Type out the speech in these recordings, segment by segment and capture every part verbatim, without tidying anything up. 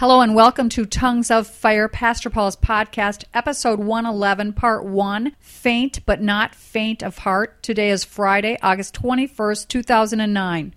Hello and welcome to Tongues of Fire, Pastor Paul's podcast, episode one eleven, part one, Faint but Not Faint of Heart. Today is Friday, August twenty-first, two thousand nine.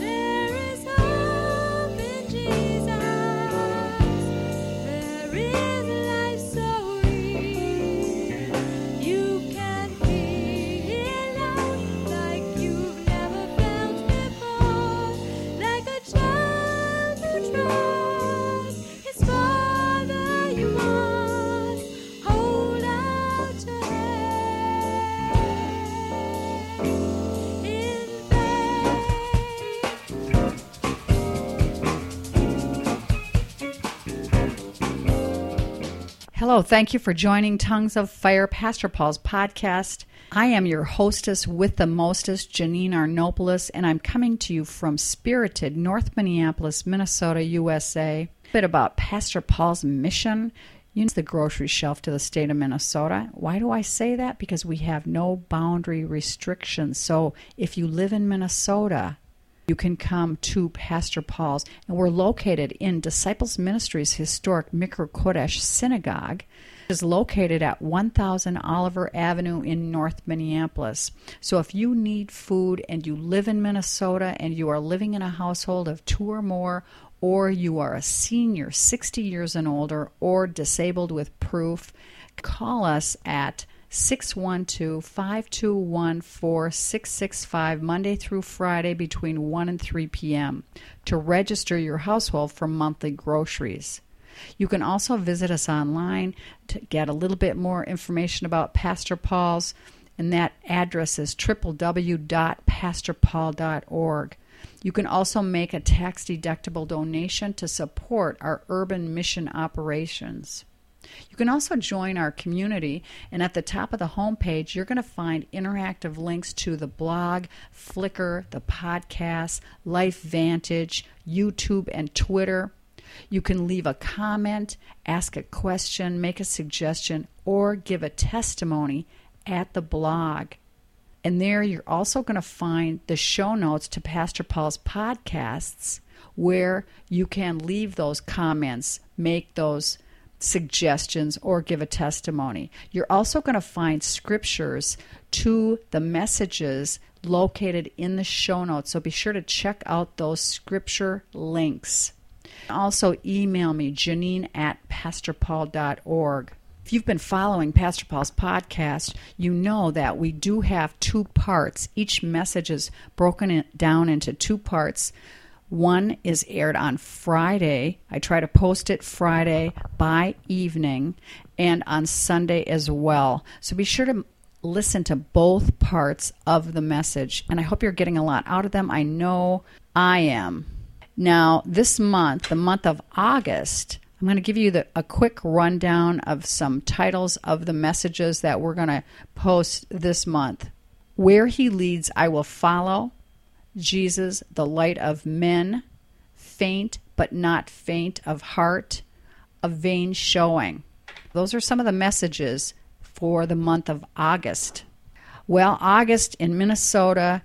Hello, thank you for joining Tongues of Fire, Pastor Paul's podcast. I am your hostess with the mostest, Janine Arnopoulos, and I'm coming to you from spirited North Minneapolis, Minnesota, U S A. A bit about Pastor Paul's mission. You know, the grocery shelf to the state of Minnesota. Why do I say that? Because we have no boundary restrictions. So if you live in Minnesota, you can come to Pastor Paul's, and we're located in Disciples Ministries' historic Mikra Kodesh Synagogue. It is located at one thousand Oliver Avenue in North Minneapolis. So if you need food and you live in Minnesota and you are living in a household of two or more, or you are a senior, sixty years and older, or disabled with proof, call us at six one two, five two one, four six six five, Monday through Friday between one and three p.m. to register your household for monthly groceries. You can also visit us online to get a little bit more information about Pastor Paul's, and that address is w w w dot pastor paul dot org. You can also make a tax-deductible donation to support our urban mission operations. You can also join our community, and at the top of the homepage, you're going to find interactive links to the blog, Flickr, the podcast, LifeVantage, YouTube, and Twitter. You can leave a comment, ask a question, make a suggestion, or give a testimony at the blog. And there you're also going to find the show notes to Pastor Paul's podcasts, where you can leave those comments, make those suggestions, or give a testimony. You're also going to find scriptures to the messages located in the show notes, so be sure to check out those scripture links. Also email me, Janine at pastor paul dot org. If you've been following Pastor Paul's podcast, you know that we do have two parts. Each message is broken in, down into two parts. One is aired on Friday. I try to post it Friday by evening, and on Sunday as well. So be sure to listen to both parts of the message, and I hope you're getting a lot out of them. I know I am. Now, this month, the month of August, I'm going to give you the, a quick rundown of some titles of the messages that we're going to post this month. Where He Leads, I Will Follow. Jesus, the Light of Men. Faint but Not Faint of Heart. A Vain Showing. Those are some of the messages for the month of August. Well, August in Minnesota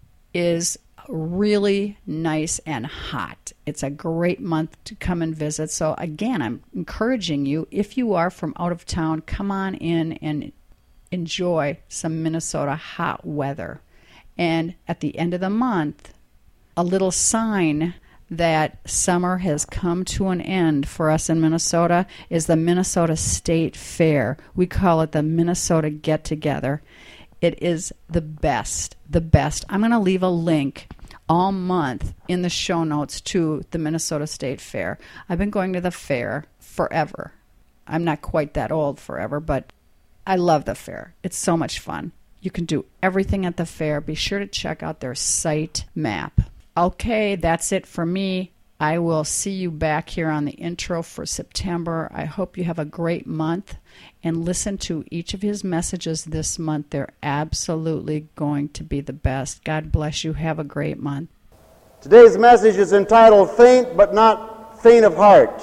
is really nice and hot. It's a great month to come and visit. So again, I'm encouraging you, if you are from out of town, come on in and enjoy some Minnesota hot weather. And at the end of the month, a little sign that summer has come to an end for us in Minnesota is the Minnesota State Fair. We call it the Minnesota Get Together. It is the best, the best. I'm going to leave a link all month in the show notes to the Minnesota State Fair. I've been going to the fair forever. I'm not quite that old forever, but I love the fair. It's so much fun. You can do everything at the fair. Be sure to check out their site map. Okay, that's it for me. I will see you back here on the intro for September. I hope you have a great month, and listen to each of his messages this month. They're absolutely going to be the best. God bless you. Have a great month. Today's message is entitled Faint but Not Faint of Heart.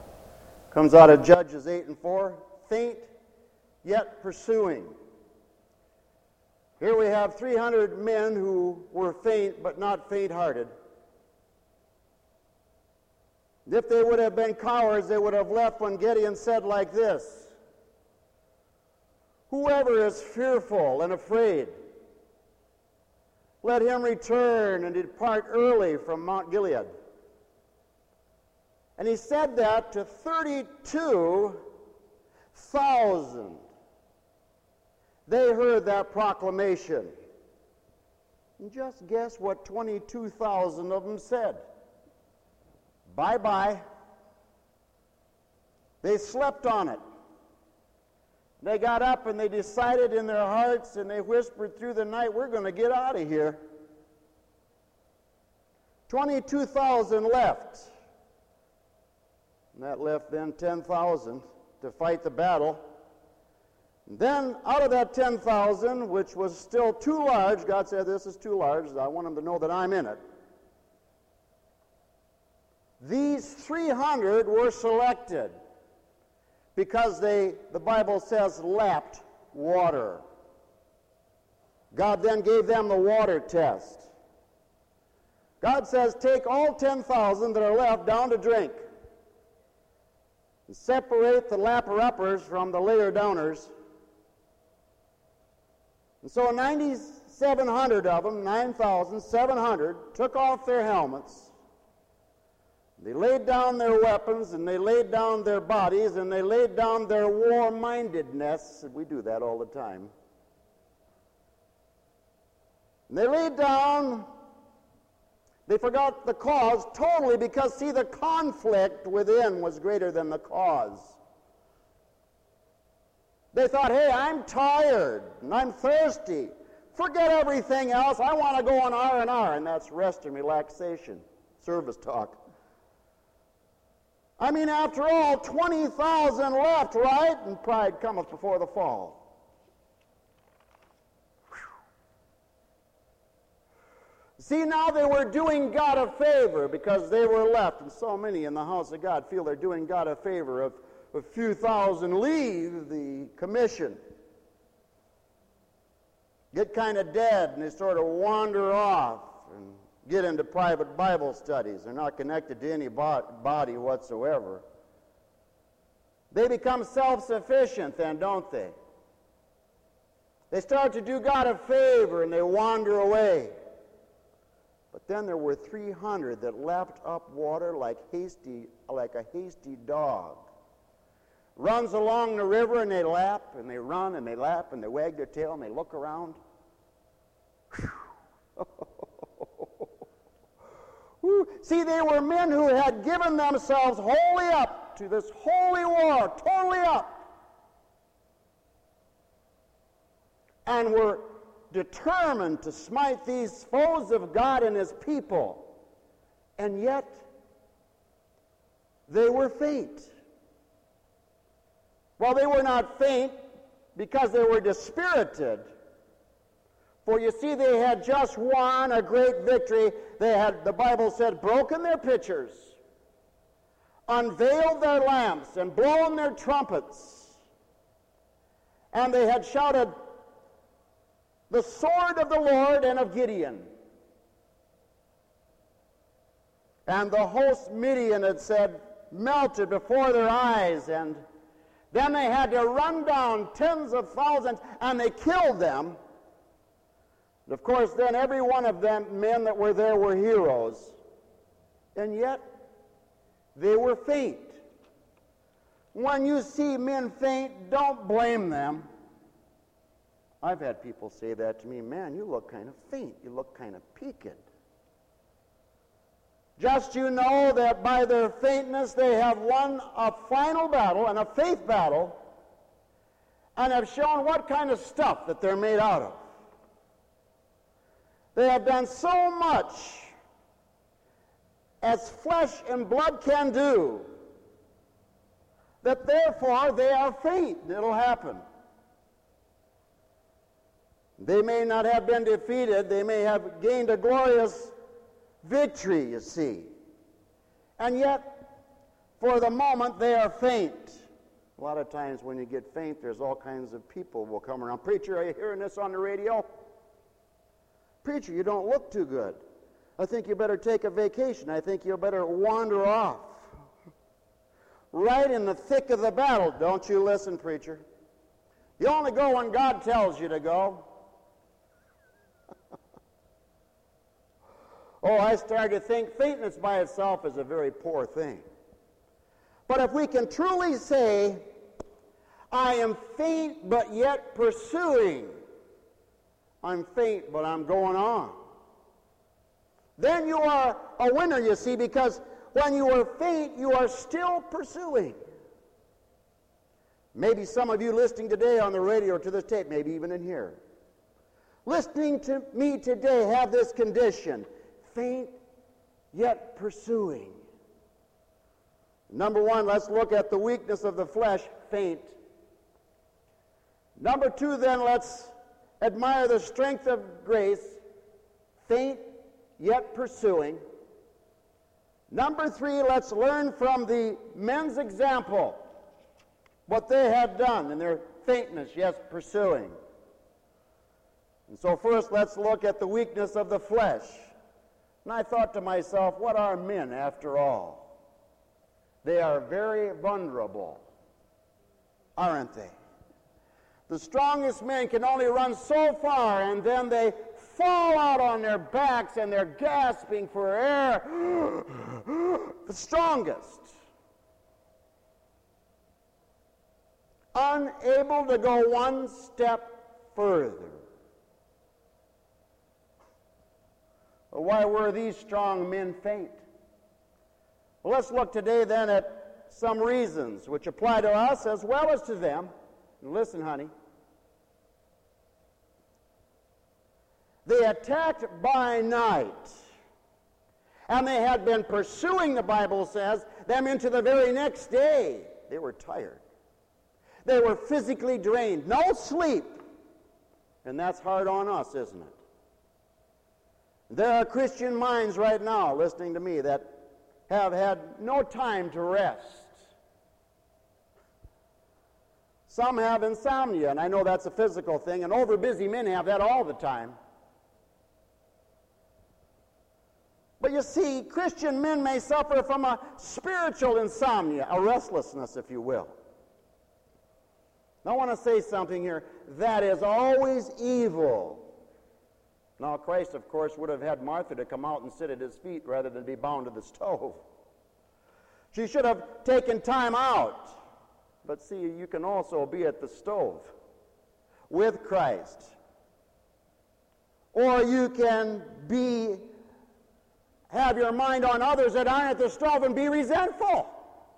Comes out of Judges eight and four. Faint yet pursuing. Here we have three hundred men who were faint but not faint-hearted. If they would have been cowards, they would have left when Gideon said like this, "Whoever is fearful and afraid, let him return and depart early from Mount Gilead." And he said that to thirty-two thousand. They heard that proclamation. And just guess what twenty-two thousand of them said? Bye-bye. They slept on it. They got up and they decided in their hearts and they whispered through the night, "We're going to get out of here." twenty-two thousand left. And that left then ten thousand to fight the battle. And then out of that ten thousand, which was still too large, God said, "This is too large. I want them to know that I'm in it." These three hundred were selected because they, the Bible says, lapped water. God then gave them the water test. God says, "Take all ten thousand that are left down to drink and separate the lapper-uppers from the layer-downers." And so nine thousand seven hundred of them, nine thousand seven hundred, took off their helmets. They laid down their weapons, and they laid down their bodies, and they laid down their war-mindedness. We do that all the time. And they laid down, they forgot the cause totally because, see, the conflict within was greater than the cause. They thought, "Hey, I'm tired, and I'm thirsty. Forget everything else. I want to go on R and R, and that's rest and relaxation, service talk. I mean, after all, twenty thousand left, right? And pride cometh before the fall. Whew. See, now they were doing God a favor because they were left, and so many in the house of God feel they're doing God a favor if a few thousand leave the commission, get kind of dead, and they sort of wander off and get into private Bible studies. They're not connected to any body whatsoever. They become self-sufficient then, don't they? They start to do God a favor and they wander away. But then there were three hundred that lapped up water like hasty, like a hasty dog. Runs along the river and they lap and they run and they lap and they wag their tail and they look around. See, they were men who had given themselves wholly up to this holy war, totally up, and were determined to smite these foes of God and His people. And yet, they were faint. Well, they were not faint because they were dispirited. For you see, they had just won a great victory. They had, the Bible said, broken their pitchers, unveiled their lamps, and blown their trumpets. And they had shouted, "The sword of the Lord and of Gideon." And the host Midian had said, melted before their eyes. And then they had to run down tens of thousands, and they killed them. And of course, then every one of them, men that were there, were heroes. And yet, they were faint. When you see men faint, don't blame them. I've had people say that to me, "Man, you look kind of faint. You look kind of peaked." Just you know that by their faintness, they have won a final battle and a faith battle, and have shown what kind of stuff that they're made out of. They have done so much as flesh and blood can do, that therefore they are faint. It'll happen. They may not have been defeated. They may have gained a glorious victory, you see. And yet, for the moment, they are faint. A lot of times when you get faint, there's all kinds of people will come around. "Preacher, are you hearing this on the radio? Preacher, you don't look too good. I think you better take a vacation. I think you better wander off." right in the thick of the battle. Don't you listen, preacher. You only go when God tells you to go. Oh, I started to think faintness by itself is a very poor thing. But if we can truly say, I am faint but yet pursuing, I'm faint but I'm going on, then you are a winner, you see, because when you are faint, you are still pursuing. Maybe some of you listening today on the radio or to this tape, maybe even in here, listening to me today have this condition, faint yet pursuing. Number one, let's look at the weakness of the flesh, faint. Number two, then, let's admire the strength of grace, faint yet pursuing. Number three, let's learn from the men's example what they had done in their faintness, yes, pursuing. And so first, let's look at the weakness of the flesh. And I thought to myself, what are men after all? They are very vulnerable, aren't they? The strongest men can only run so far, and then they fall out on their backs and they're gasping for air. The strongest. Unable to go one step further. Well, why were these strong men faint? Well, let's look today then at some reasons which apply to us as well as to them. And listen, honey. They attacked by night, and they had been pursuing, the Bible says, them into the very next day. They were tired. They were physically drained. No sleep. And that's hard on us, isn't it? There are Christian minds right now listening to me that have had no time to rest. Some have insomnia, and I know that's a physical thing, and overbusy men have that all the time. But you see, Christian men may suffer from a spiritual insomnia, a restlessness, if you will. I want to say something here. That is always evil. Now, Christ, of course, would have had Martha to come out and sit at his feet rather than be bound to the stove. She should have taken time out. But see, you can also be at the stove with Christ. Or you can be, have your mind on others that aren't at the stove and be resentful.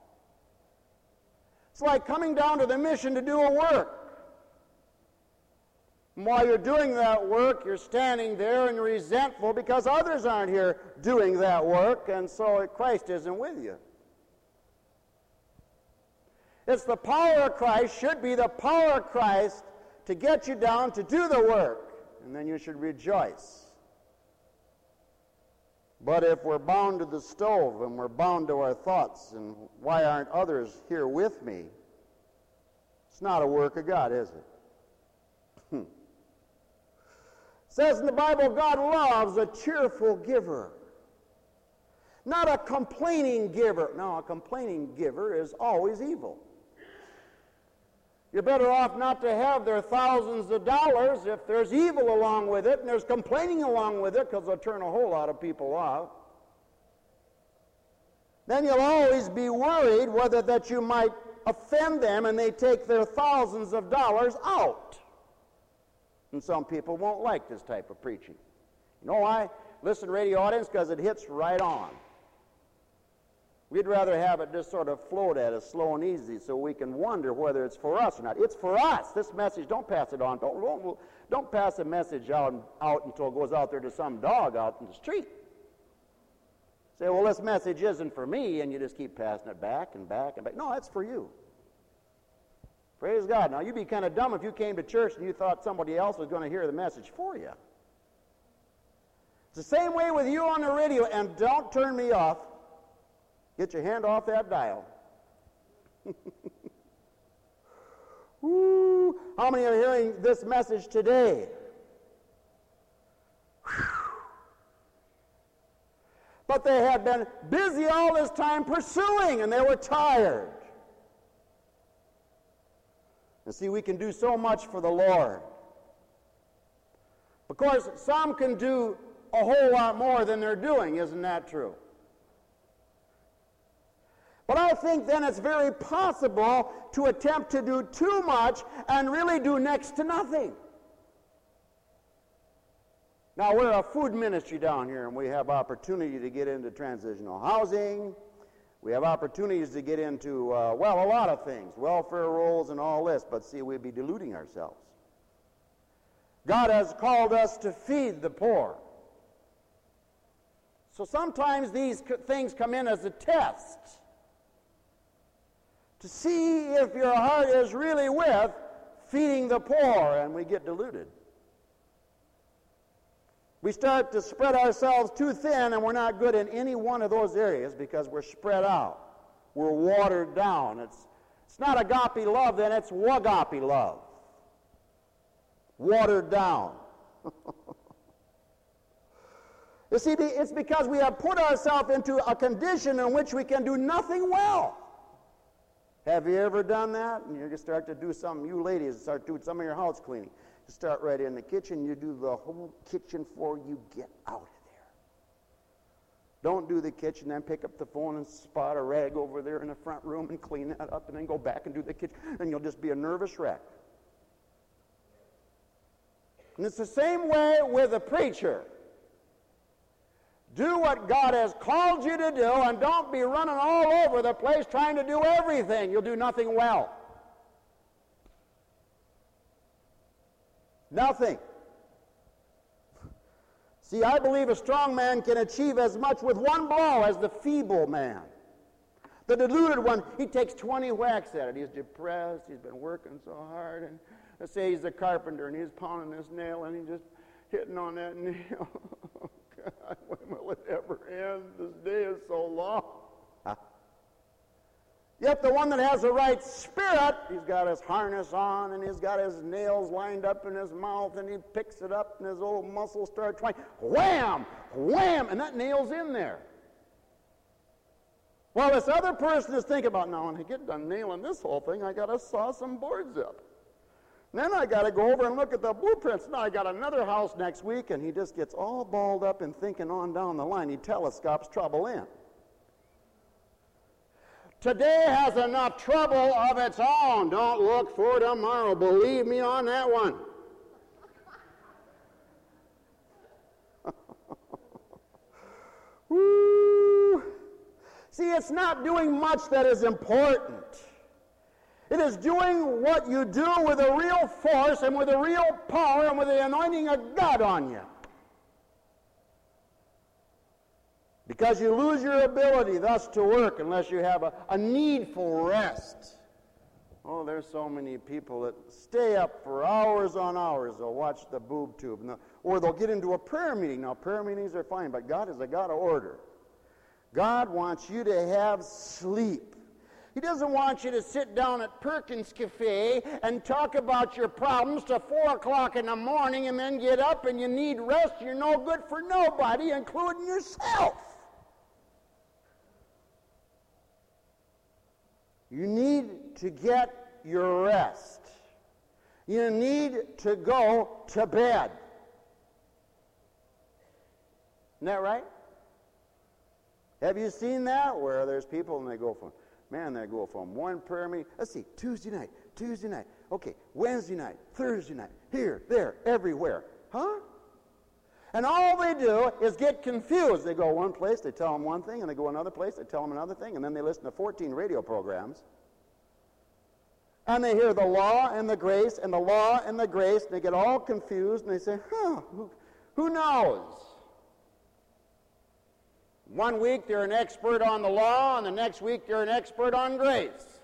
It's like coming down to the mission to do a work. And while you're doing that work, you're standing there and you're resentful because others aren't here doing that work, and so Christ isn't with you. It's the power of Christ, should be the power of Christ to get you down to do the work, and then you should rejoice. But if we're bound to the stove and we're bound to our thoughts and why aren't others here with me, it's not a work of God, is it? It says in the Bible, God loves a cheerful giver, not a complaining giver. No, a complaining giver is always evil. You're better off not to have their thousands of dollars if there's evil along with it and there's complaining along with it, because they'll turn a whole lot of people off. Then you'll always be worried whether that you might offend them and they take their thousands of dollars out. And some people won't like this type of preaching. You know why? Listen, radio audience, because it hits right on. We'd rather have it just sort of float at us slow and easy so we can wonder whether it's for us or not. It's for us. This message, don't pass it on. Don't, don't, don't pass a message out, out until it goes out there to some dog out in the street. Say, well, this message isn't for me, and you just keep passing it back and back and back. No, it's for you. Praise God. Now, you'd be kind of dumb if you came to church and you thought somebody else was going to hear the message for you. It's the same way with you on the radio, and don't turn me off. Get your hand off that dial. Woo. How many are hearing this message today? Whew. But they had been busy all this time pursuing, and they were tired. And see, we can do so much for the Lord. Of course, some can do a whole lot more than they're doing. Isn't that true? But I think then it's very possible to attempt to do too much and really do next to nothing. Now, we're a food ministry down here, and we have opportunity to get into transitional housing. We have opportunities to get into, uh, well, a lot of things, welfare rolls and all this, but see, we'd be deluding ourselves. God has called us to feed the poor. So sometimes these things come in as a test to see if your heart is really with feeding the poor, and we get deluded. We start to spread ourselves too thin, and we're not good in any one of those areas because we're spread out. We're watered down. It's, it's not agape love, then it's wagape love. Watered down. You see, it's because we have put ourselves into a condition in which we can do nothing well. Have you ever done that? And you start to do something, you ladies start doing some of your house cleaning. You start right in the kitchen, you do the whole kitchen before you get out of there. Don't do the kitchen, then pick up the phone and spot a rag over there in the front room and clean that up, and then go back and do the kitchen, and you'll just be a nervous wreck. And it's the same way with a preacher. Do what God has called you to do, and don't be running all over the place trying to do everything. You'll do nothing well. Nothing. See, I believe a strong man can achieve as much with one blow as the feeble man. The deluded one, he takes twenty whacks at it. He's depressed. He's been working so hard. And let's say he's a carpenter, and he's pounding this nail, and he's just hitting on that nail. God, when will it ever end? This day is so long. Huh? Yet the one that has the right spirit, he's got his harness on, and he's got his nails lined up in his mouth, and he picks it up, and his old muscles start twanging. Wham! Wham! And that nail's in there. Well, this other person is thinking about, now when I get done nailing this whole thing, I got to saw some boards up. And then I got to go over and look at the blueprints. Now I got another house next week, and he just gets all balled up and thinking on down the line. He telescopes trouble in. Today has enough trouble of its own. Don't look for tomorrow. Believe me on that one. Woo. See, it's not doing much that is important. It is doing what you do with a real force and with a real power and with the anointing of God on you. Because you lose your ability thus to work unless you have a, a needful rest. Oh, there's so many people that stay up for hours on hours. They'll watch the boob tube. The, or they'll get into a prayer meeting. Now, prayer meetings are fine, but God is a God of order. God wants you to have sleep. He doesn't want you to sit down at Perkins Cafe and talk about your problems till four o'clock in the morning and then get up and you need rest. You're no good for nobody, including yourself. You need to get your rest. You need to go to bed. Isn't that right? Have you seen that? Where there's people and they go from, man, they go from one prayer meeting. Let's see, Tuesday night, Tuesday night. Okay, Wednesday night, Thursday night, here, there, everywhere. Huh? And all they do is get confused. They go one place, they tell them one thing, and they go another place, they tell them another thing, and then they listen to fourteen radio programs. And they hear the law and the grace and the law and the grace, and they get all confused, and they say, huh, who, who knows? One week they're an expert on the law, and the next week they're an expert on grace.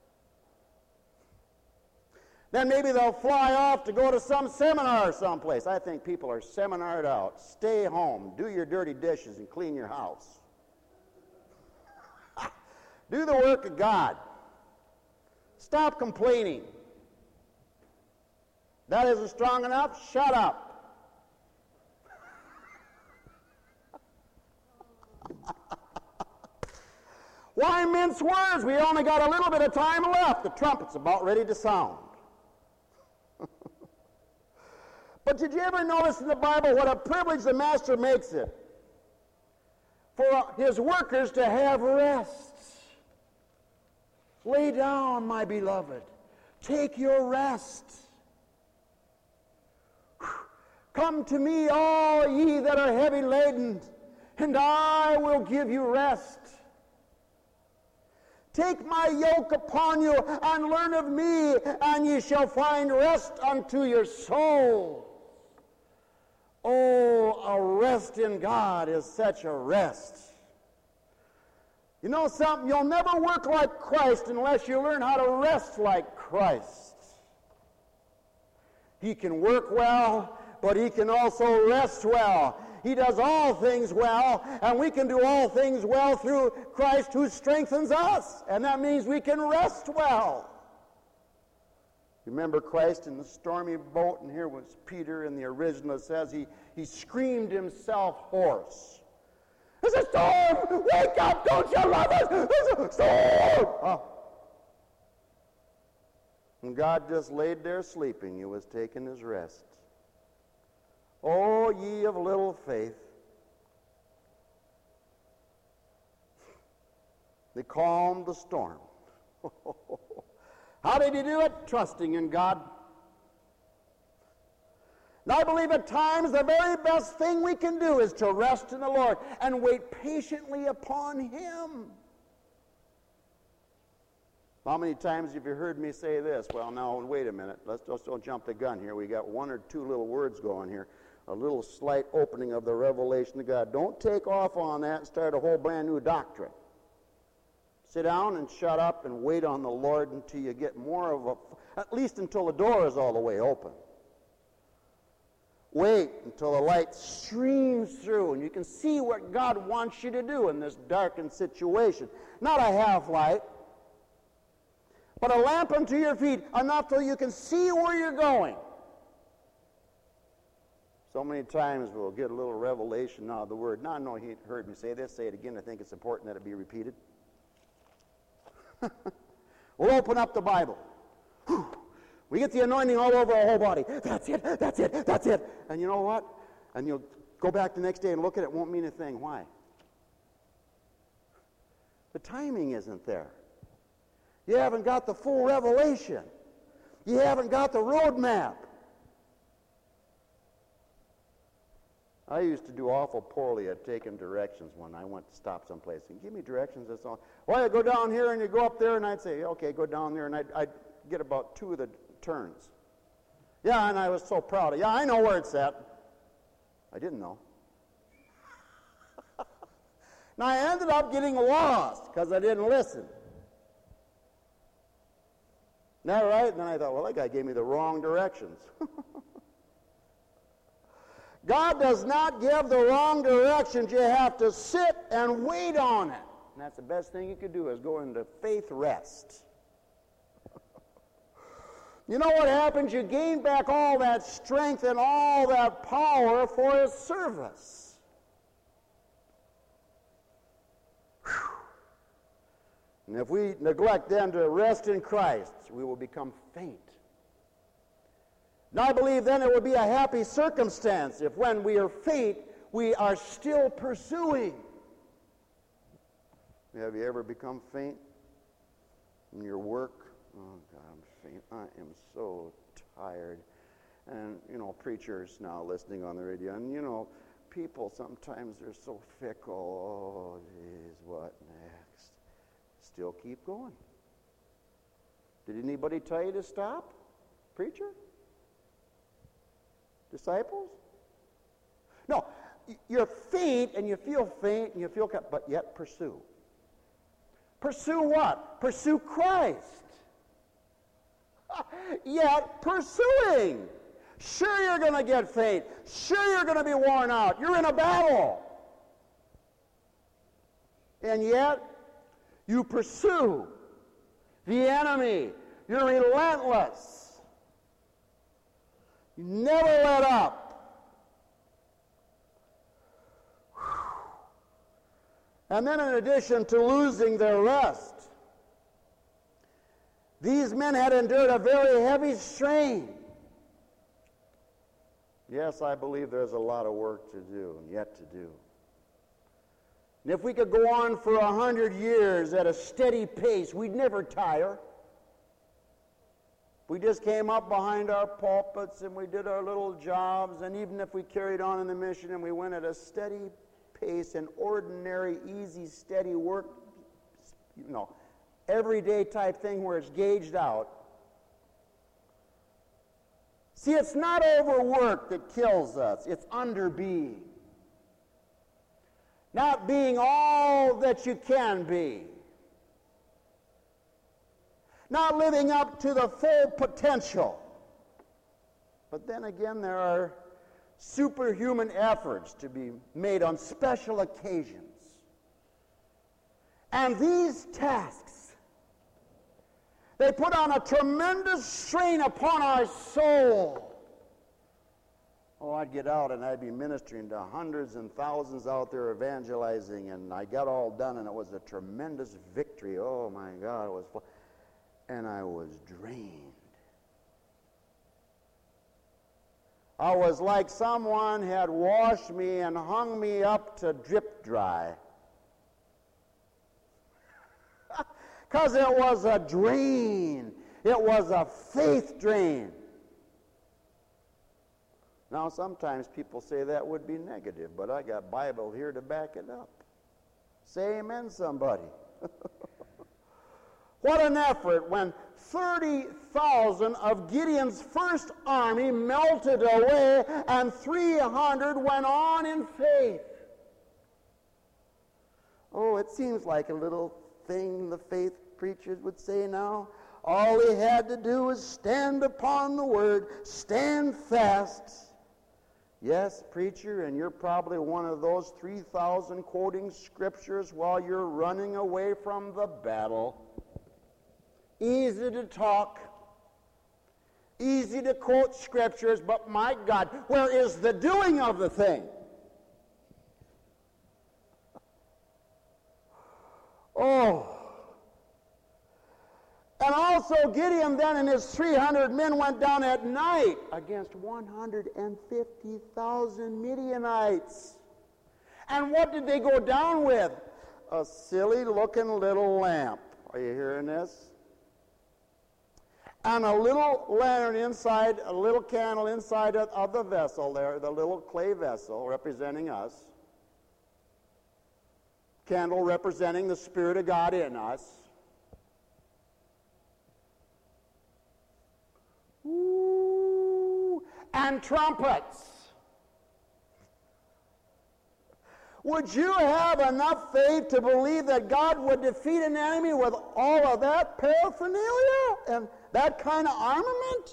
Then maybe they'll fly off to go to some seminar someplace. I think people are seminared out. Stay home, do your dirty dishes, and clean your house. Do the work of God. Stop complaining. That isn't strong enough? Shut up. Why mince words? We only got a little bit of time left. The trumpet's about ready to sound. But did you ever notice in the Bible what a privilege the master makes it for his workers to have rest? Lay down, my beloved. Take your rest. Come to me, all ye that are heavy laden, and I will give you rest. Take my yoke upon you, and learn of me, and ye shall find rest unto your souls. Oh, a rest in God is such a rest. You know something? You'll never work like Christ unless you learn how to rest like Christ. He can work well, but he can also rest well. He does all things well, and we can do all things well through Christ who strengthens us. And that means we can rest well. Remember Christ in the stormy boat, and here was Peter in the original. It says he, he screamed himself hoarse. There's a storm! Wake up! Don't you love us? There's a storm! Oh. And God just laid there sleeping. He was taking his rest. Oh, ye of little faith. They calmed the storm. How did he do it? Trusting in God. And I believe at times the very best thing we can do is to rest in the Lord and wait patiently upon him. How many times have you heard me say this? Well, now, wait a minute. Let's just don't jump the gun here. We got one or two little words going here. A little slight opening of the revelation of God. Don't take off on that and start a whole brand new doctrine. Sit down and shut up and wait on the Lord until you get more of a, at least until the door is all the way open. Wait until the light streams through and you can see what God wants you to do in this darkened situation. Not a half light, but a lamp unto your feet, enough till you can see where you're going. So many times we'll get a little revelation out of the Word. Now I know he heard me say this. Say it again. I think it's important that it be repeated. We'll open up the Bible. Whew. We get the anointing all over our whole body. That's it, that's it, that's it. And you know what? And you'll go back the next day and look at it. It won't mean a thing. Why? The timing isn't there. You haven't got the full revelation. You haven't got the roadmap. I used to do awful poorly at taking directions when I went to stop someplace. And give me directions. That's all. Well, you go down here and you go up there, and I'd say, okay, go down there, and I'd, I'd get about two of the turns. Yeah, and I was so proud of. Yeah, I know where it's at. I didn't know. Now I ended up getting lost because I didn't listen. Isn't that right? And then I thought, well, that guy gave me the wrong directions. God does not give the wrong directions. You have to sit and wait on it. And that's the best thing you could do is go into faith rest. You know what happens? You gain back all that strength and all that power for his service. Whew. And if we neglect then to rest in Christ, we will become faint. And I believe then it would be a happy circumstance if when we are faint, we are still pursuing. Have you ever become faint in your work? Oh, God, I'm faint. I am so tired. And, you know, preachers now listening on the radio, and, you know, people sometimes they're so fickle. Oh, geez, what next? Still keep going. Did anybody tell you to stop? Preacher? Disciples? No, you're faint and you feel faint and you feel, but yet pursue. Pursue what? Pursue Christ. Yet pursuing. Sure, you're going to get faint. Sure, you're going to be worn out. You're in a battle. And yet, you pursue the enemy. You're relentless. You never let up. And then in addition to losing their rest, these men had endured a very heavy strain. Yes, I believe there's a lot of work to do and yet to do. And if we could go on for a hundred years at a steady pace, we'd never tire. We just came up behind our pulpits and we did our little jobs, and even if we carried on in the mission and we went at a steady pace, an ordinary, easy, steady work, you know, everyday type thing where it's gauged out. See, it's not overwork that kills us, it's underbeing. Not being all that you can be. Not living up to the full potential. But then again, there are superhuman efforts to be made on special occasions. And these tasks, they put on a tremendous strain upon our soul. Oh, I'd get out and I'd be ministering to hundreds and thousands out there evangelizing, and I got all done and it was a tremendous victory. Oh my God, it was fun. And I was drained. I was like someone had washed me and hung me up to drip dry. Because it was a drain. It was a faith drain. Now, sometimes people say that would be negative, but I got Bible here to back it up. Say amen, somebody. What an effort when thirty thousand of Gideon's first army melted away and three hundred went on in faith. Oh, it seems like a little thing the faith preachers would say now. All he had to do was stand upon the word, stand fast. Yes, preacher, and you're probably one of those three thousand quoting scriptures while you're running away from the battle. Easy to talk, easy to quote scriptures, but my God, where is the doing of the thing? Oh. And also Gideon then and his three hundred men went down at night against one hundred fifty thousand Midianites. And what did they go down with? A silly looking little lamp. Are you hearing this? And a little lantern inside, a little candle inside of, of the vessel there, the little clay vessel representing us. Candle representing the Spirit of God in us. Ooh, and trumpets. Would you have enough faith to believe that God would defeat an enemy with all of that paraphernalia and that kind of armament?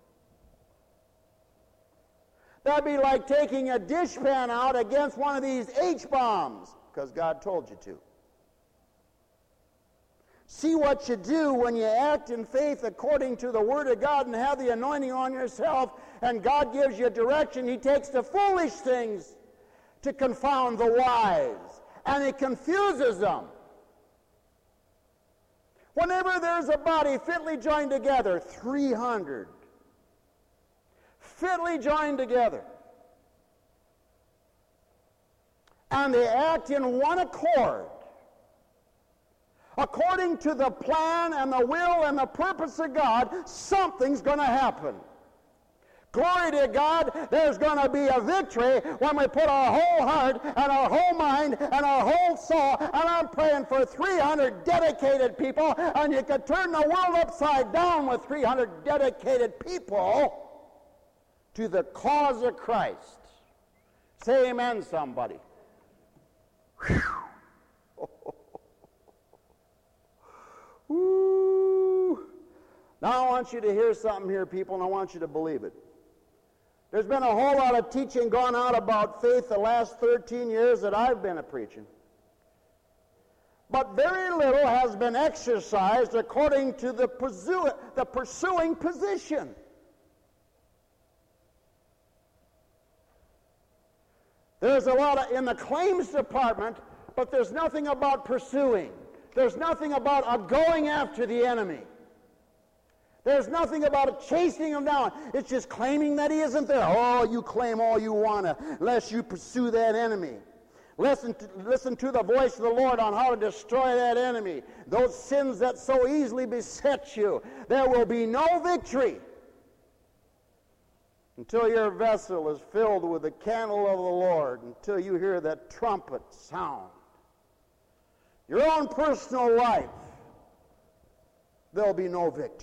That'd be like taking a dishpan out against one of these H-bombs, because God told you to. See what you do when you act in faith according to the Word of God and have the anointing on yourself, and God gives you direction. He takes the foolish things to confound the wise, and He confuses them. Whenever there's a body fitly joined together, three hundred, fitly joined together, and they act in one accord, according to the plan and the will and the purpose of God, something's going to happen. Glory to God, there's going to be a victory when we put our whole heart and our whole mind and our whole soul, and I'm praying for three hundred dedicated people, and you could turn the world upside down with three hundred dedicated people to the cause of Christ. Say amen, somebody. Whew. Ooh. Now I want you to hear something here, people, and I want you to believe it. There's been a whole lot of teaching gone out about faith the last thirteen years that I've been a preaching. But very little has been exercised according to the, pursue, the pursuing position. There's a lot of, in the claims department, but there's nothing about pursuing. There's nothing about a going after the enemy. There's nothing about chasing him down. It's just claiming that he isn't there. Oh, you claim all you want to, unless you pursue that enemy. Listen to, listen to the voice of the Lord on how to destroy that enemy. Those sins that so easily beset you. There will be no victory until your vessel is filled with the candle of the Lord, until you hear that trumpet sound. Your own personal life, there'll be no victory.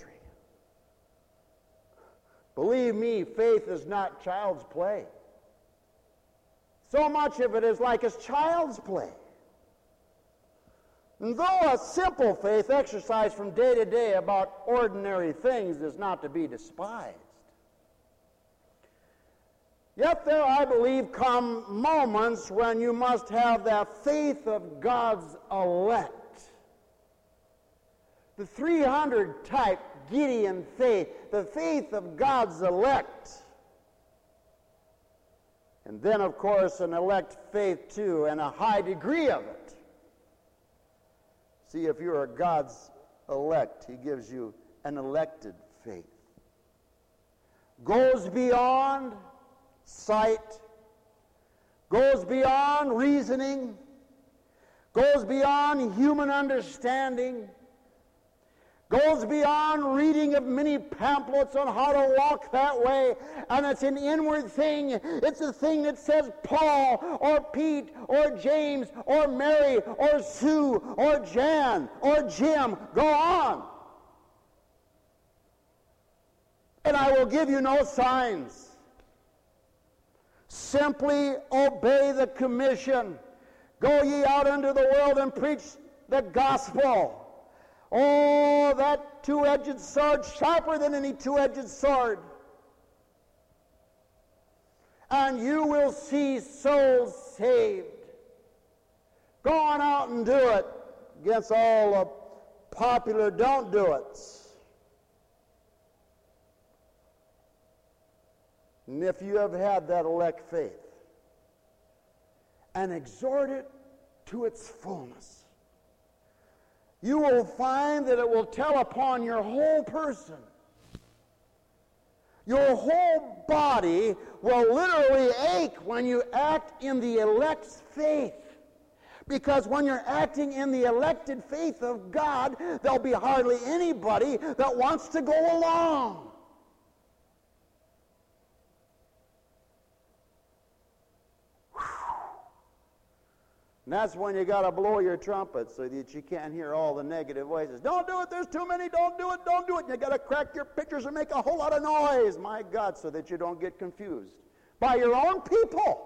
Believe me, faith is not child's play. So much of it is like it's child's play. And though a simple faith exercised from day to day about ordinary things is not to be despised, yet there, I believe, come moments when you must have that faith of God's elect. The three hundred type Gideon faith, the faith of God's elect. And then, of course, an elect faith, too, and a high degree of it. See, if you are God's elect, he gives you an elected faith. Goes beyond sight, goes beyond reasoning, goes beyond human understanding, goes beyond reading of many pamphlets on how to walk that way, and it's an inward thing. It's a thing that says Paul or Pete or James or Mary or Sue or Jan or Jim, go on. And I will give you no signs. Simply obey the commission. Go ye out into the world and preach the gospel. Oh, that two-edged sword, sharper than any two-edged sword. And you will see souls saved. Go on out and do it against all the popular don't do it. And if you have had that elect faith, and exhort it to its fullness, you will find that it will tell upon your whole person. Your whole body will literally ache when you act in the elect's faith. Because when you're acting in the elected faith of God, there'll be hardly anybody that wants to go along. And that's when you got to blow your trumpet so that you can't hear all the negative voices. Don't do it, there's too many, don't do it, don't do it. And you got to crack your pictures and make a whole lot of noise, my God, so that you don't get confused by your own people.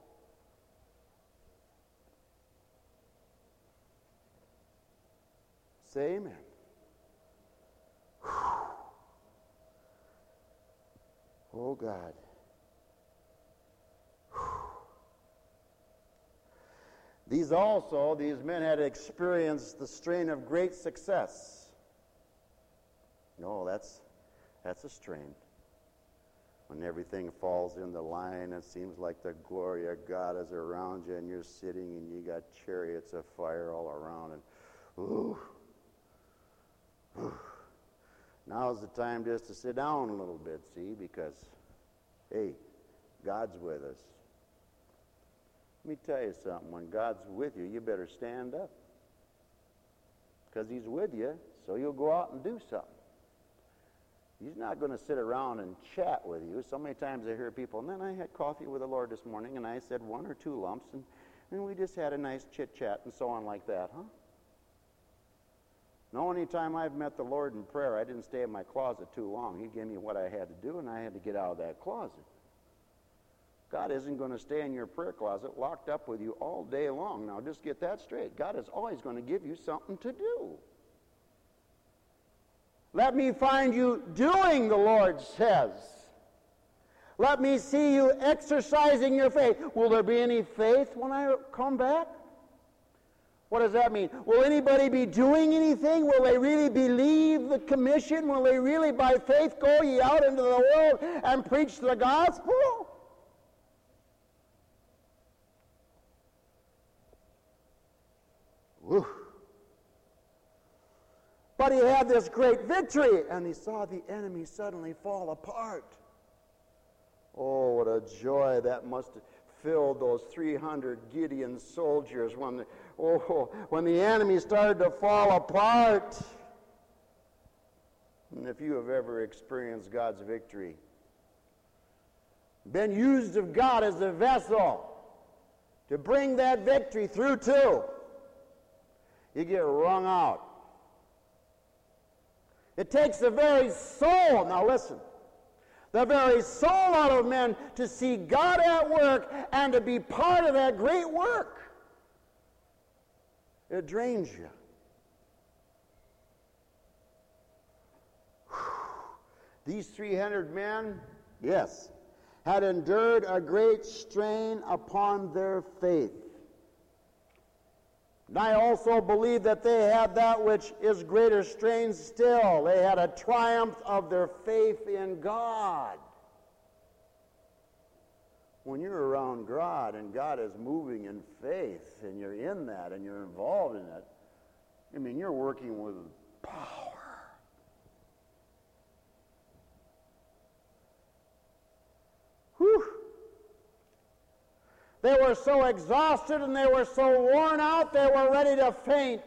Say amen. Whew. Oh, God. These also, these men had experienced the strain of great success. No, that's, that's a strain. When everything falls into line, it seems like the glory of God is around you, and you're sitting and you got chariots of fire all around, and ooh, ooh. Now's the time just to sit down a little bit, see, because, hey, God's with us. Let me tell you something. When God's with you, you better stand up. Because he's with you, so you'll go out and do something. He's not going to sit around and chat with you. So many times I hear people, and then I had coffee with the Lord this morning, and I said one or two lumps, and, and we just had a nice chit-chat and so on like that, huh? No, any time I've met the Lord in prayer, I didn't stay in my closet too long. He gave me what I had to do, and I had to get out of that closet. God isn't going to stay in your prayer closet locked up with you all day long. Now, just get that straight. God is always going to give you something to do. Let me find you doing, the Lord says. Let me see you exercising your faith. Will there be any faith when I come back? What does that mean? Will anybody be doing anything? Will they really believe the commission? Will they really, by faith, go ye out into the world and preach the gospel? Whew. But he had this great victory, and he saw the enemy suddenly fall apart. Oh, what a joy that must have filled those three hundred Gideon soldiers when the, oh, when the enemy started to fall apart. And if you have ever experienced God's victory, been used of God as a vessel to bring that victory through too, you get wrung out. It takes the very soul, now listen, the very soul out of men to see God at work and to be part of that great work. It drains you. These three hundred men, yes, had endured a great strain upon their faith. And I also believe that they had that which is greater strain still. They had a triumph of their faith in God. When you're around God and God is moving in faith and you're in that and you're involved in it, I mean, you're working with power. Whew. They were so exhausted and they were so worn out, they were ready to faint.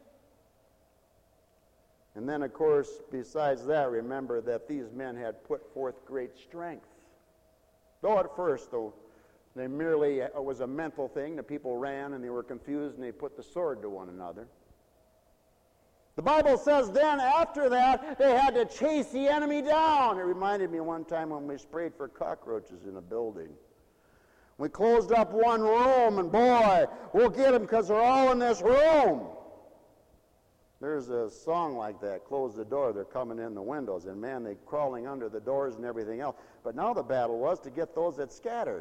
And then, of course, besides that, remember that these men had put forth great strength. Though at first, though, they merely, it was a mental thing. The people ran and they were confused and they put the sword to one another. The Bible says then, after that, they had to chase the enemy down. It reminded me one time when we sprayed for cockroaches in a building. We closed up one room, and boy, we'll get them because they're all in this room. There's a song like that, close the door, they're coming in the windows, and man, they're crawling under the doors and everything else. But now the battle was to get those that scattered.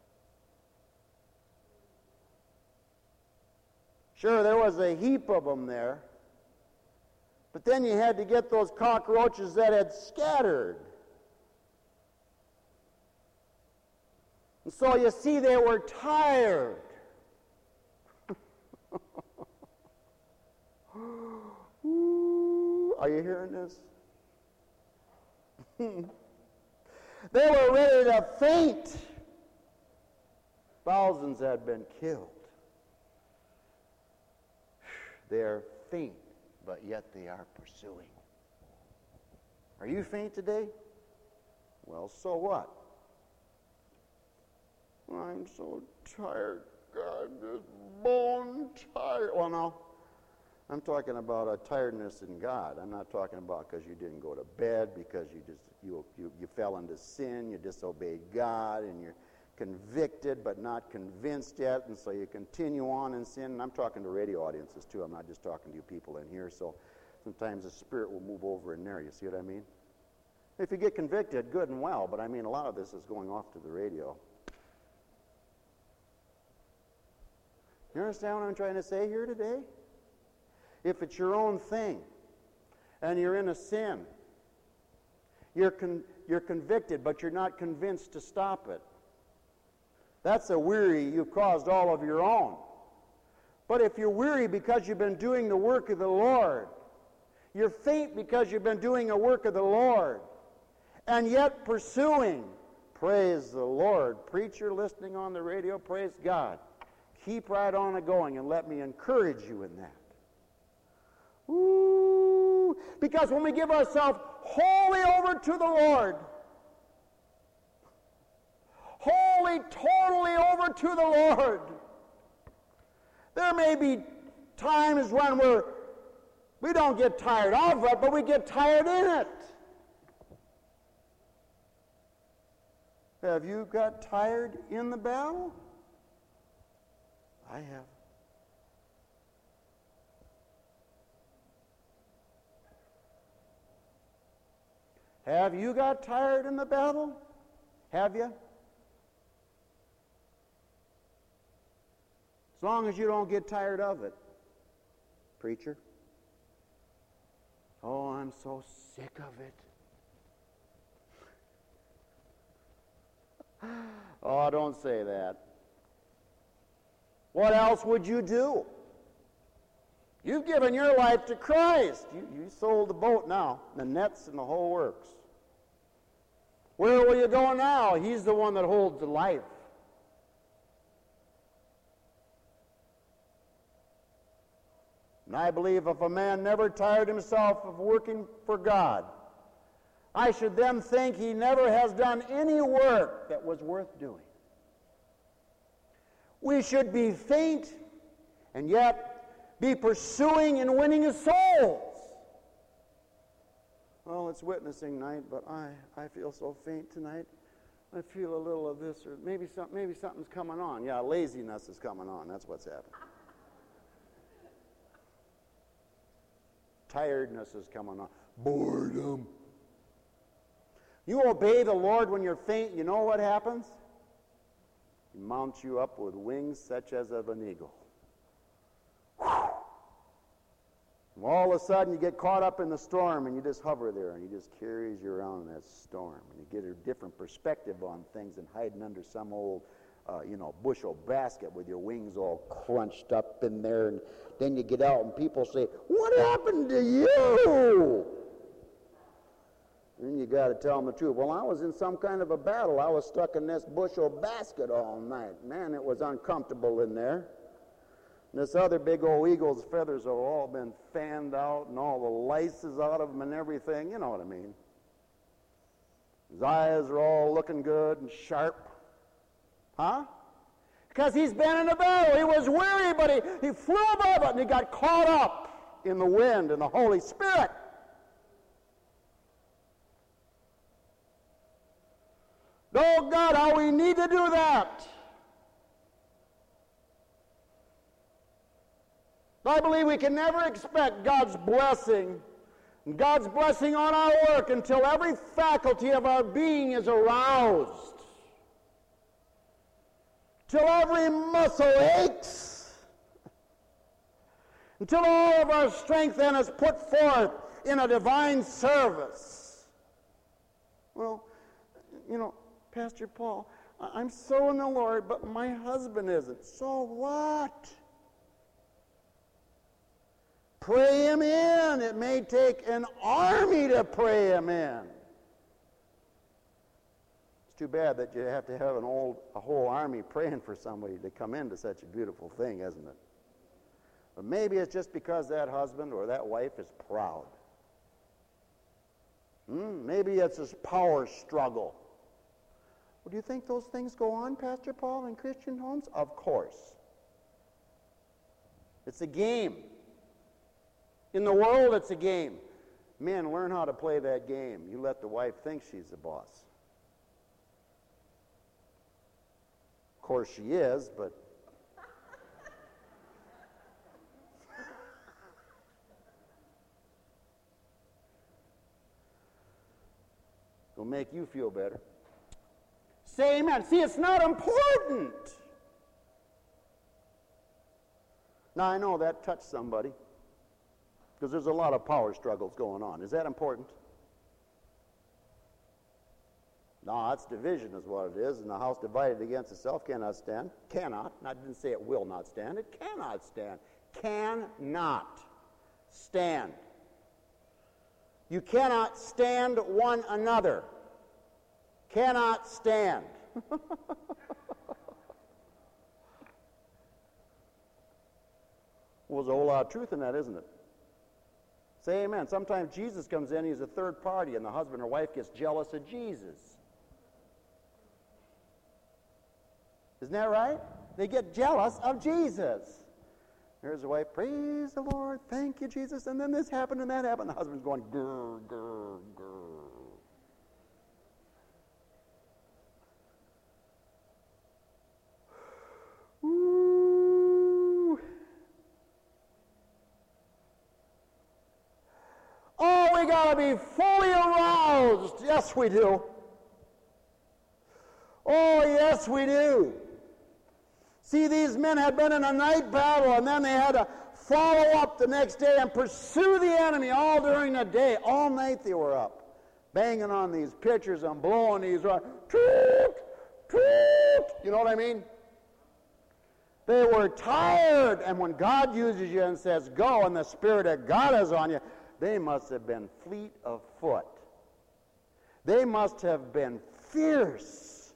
Sure, there was a heap of them there, but then you had to get those cockroaches that had scattered. And so you see, they were tired. Ooh, are you hearing this? They were ready to faint. Thousands had been killed. They are faint, but yet they are pursuing. Are you faint today? Well, so what? I'm so tired, God, just bone tired. Well, no, I'm talking about a tiredness in God. I'm not talking about because you didn't go to bed, because you just you, you you fell into sin, you disobeyed God, and you're convicted but not convinced yet, and so you continue on in sin. And I'm talking to radio audiences too. I'm not just talking to you people in here. So sometimes the Spirit will move over in there. You see what I mean? If you get convicted, good and well. But I mean, a lot of this is going off to the radio. You understand what I'm trying to say here today? If it's your own thing, and you're in a sin, you're con- you're convicted, but you're not convinced to stop it. That's a weary you've caused all of your own. But if you're weary because you've been doing the work of the Lord, you're faint because you've been doing a work of the Lord, and yet pursuing, praise the Lord. Preacher listening on the radio, praise God. Keep right on it going, and let me encourage you in that. Ooh, because when we give ourselves wholly over to the Lord, wholly, totally over to the Lord, there may be times when we're, we don't get tired of it, but we get tired in it. Have you got tired in the battle? I have. Have you got tired in the battle? Have you? As long as you don't get tired of it, preacher. Oh, I'm so sick of it. Oh, don't say that. What else would you do? You've given your life to Christ. You, you sold the boat now, the nets and the whole works. Where will you go now? He's the one that holds the life. And I believe if a man never tired himself of working for God, I should then think he never has done any work that was worth doing. We should be faint and yet be pursuing and winning his souls. Well, it's witnessing night, but I, I feel so faint tonight. I feel a little of this, or maybe some, maybe something's coming on. Yeah, laziness is coming on. That's what's happening. Tiredness is coming on. Boredom. You obey the Lord when you're faint, you know what happens? He mounts you up with wings such as of an eagle. Whew. And all of a sudden you get caught up in the storm and you just hover there and he just carries you around in that storm. And you get a different perspective on things than hiding under some old Uh, you know, bushel basket with your wings all crunched up in there, and then you get out and people say, "What happened to you?" And you got to tell them the truth. Well, I was in some kind of a battle. I was stuck in this bushel basket all night. Man, it was uncomfortable in there. And this other big old eagle's feathers have all been fanned out, and all the lice is out of them and everything. You know what I mean. His eyes are all looking good and sharp. Huh? Because he's been in a battle. He was weary, but he, he flew above it, and he got caught up in the wind and the Holy Spirit. Oh, God, how we need to do that. I believe we can never expect God's blessing, God's blessing on our work until every faculty of our being is aroused. Till every muscle aches, until all of our strength then is put forth in a divine service. Well, you know, Pastor Paul, I'm so in the Lord, but my husband isn't. So what? Pray him in. It may take an army to pray him in. Too bad that you have to have an old, a whole army praying for somebody to come into such a beautiful thing, isn't it? But maybe it's just because that husband or that wife is proud. Hmm? Maybe it's this power struggle. Well, do you think those things go on, Pastor Paul, in Christian homes? Of course. It's a game. In the world, it's a game. Men, learn how to play that game. You let the wife think she's the boss. Of course she is, but it'll make you feel better. Say amen. See, it's not important. Now, I know that touched somebody because there's a lot of power struggles going on. Is that important? No, it's division is what it is, and the house divided against itself cannot stand. Cannot. I didn't say it will not stand. It cannot stand. Cannot stand. You cannot stand one another. Cannot stand. Well, there's a whole lot of truth in that, isn't it? Say amen. Sometimes Jesus comes in, he's a third party, and the husband or wife gets jealous of Jesus. Isn't that right? They get jealous of Jesus. There's the wife, praise the Lord, thank you, Jesus, and then this happened and that happened. The husband's going, grr, grr, grr. Ooh. Oh, we got to be fully aroused. Yes, we do. Oh, yes, we do. See, these men had been in a night battle, and then they had to follow up the next day and pursue the enemy all during the day. All night they were up, banging on these pitchers and blowing these, toot, toot, you know what I mean? They were tired. And when God uses you and says, go, and the Spirit of God is on you, they must have been fleet of foot. They must have been fierce.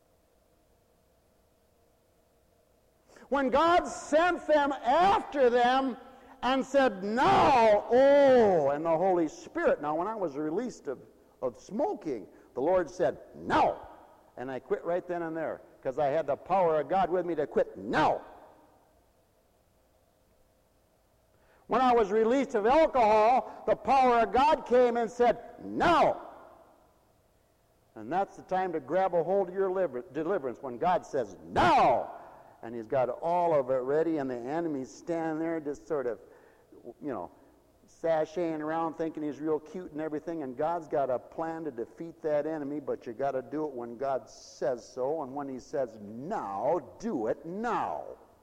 When God sent them after them and said, now, oh, and the Holy Spirit. Now, when I was released of, of smoking, the Lord said, no. And I quit right then and there because I had the power of God with me to quit now. When I was released of alcohol, the power of God came and said, no. And that's the time to grab a hold of your liber- deliverance when God says, no. And he's got all of it ready, and the enemy's standing there just sort of, you know, sashaying around thinking he's real cute and everything, and God's got a plan to defeat that enemy, but you got to do it when God says so, and when he says now, do it now.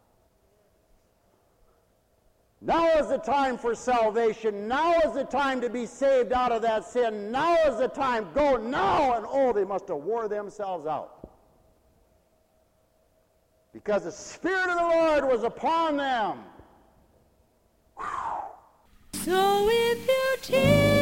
Now is the time for salvation. Now is the time to be saved out of that sin. Now is the time. Go now. And oh, they must have wore themselves out. Because the Spirit of the Lord was upon them. So if you tear